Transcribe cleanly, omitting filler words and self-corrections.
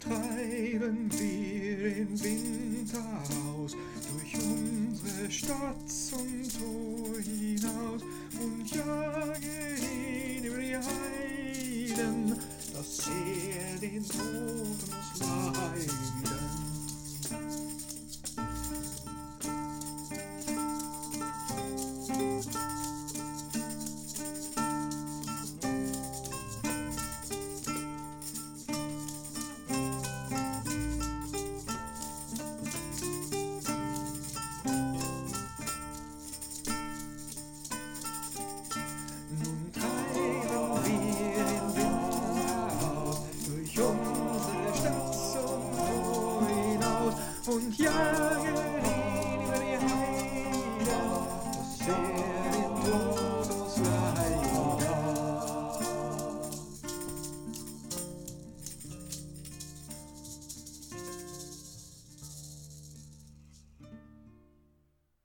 treiben wir den Winter aus, durch unsere Stadt zum Tor hinaus und jagen ihn über die Heiden, dass den Tod muss leiden. Nun treiben wir den Winter aus, durch unsere Stadt zum Tor hinaus und jagen ihn über die Heide, dass den Tod